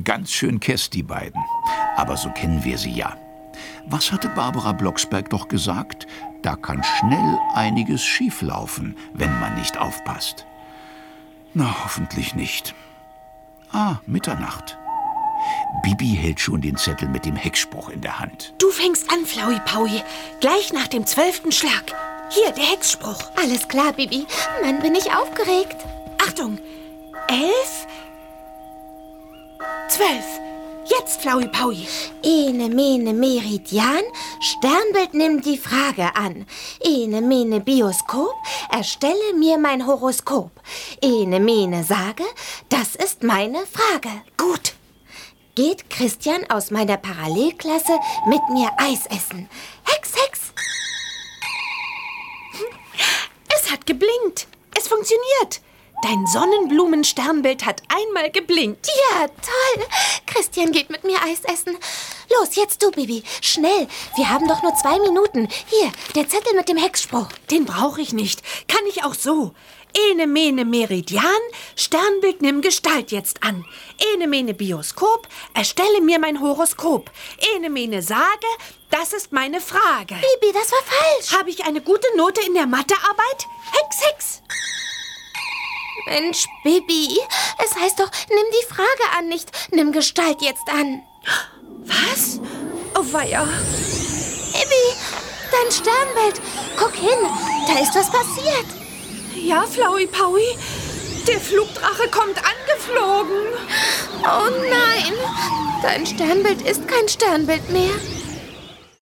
Ganz schön Kess, die beiden. Aber so kennen wir sie ja. Was hatte Barbara Blocksberg doch gesagt? Da kann schnell einiges schieflaufen, wenn man nicht aufpasst. Na, hoffentlich nicht. Mitternacht. Bibi hält schon den Zettel mit dem Hexspruch in der Hand. Du fängst an, Flauwi-Paui. Gleich nach dem 12. Schlag. Hier, der Hexspruch. Alles klar, Bibi. Mann, bin ich aufgeregt. Achtung. 11, 12. Jetzt, Flauwi-Paui. Ene, mene, Meridian, Sternbild nimmt die Frage an. Ene, mene, Bioskop, erstelle mir mein Horoskop. Ene, mene, sage, das ist meine Frage. Gut. Geht Christian aus meiner Parallelklasse mit mir Eis essen? Hex, Hex! Es hat geblinkt. Es funktioniert. Dein Sonnenblumensternbild hat einmal geblinkt. Ja, toll. Christian geht mit mir Eis essen. Los, jetzt du, Bibi. Schnell. Wir haben doch nur 2 Minuten. Hier, der Zettel mit dem Hexspruch. Den brauche ich nicht. Kann ich auch so. Ene, mene, Meridian, Sternbild nimm Gestalt jetzt an. Ene, mene, Bioskop, erstelle mir mein Horoskop. Ene, mene, sage, das ist meine Frage. Bibi, das war falsch. Habe ich eine gute Note in der Mathearbeit? Hex, Hex. Mensch, Bibi, es heißt doch, nimm die Frage an, nicht nimm Gestalt jetzt an. Was? Oh weia. Bibi, dein Sternbild. Guck hin, da ist was passiert. Ja, Flauwi-Paui, der Flugdrache kommt angeflogen. Oh nein, dein Sternbild ist kein Sternbild mehr.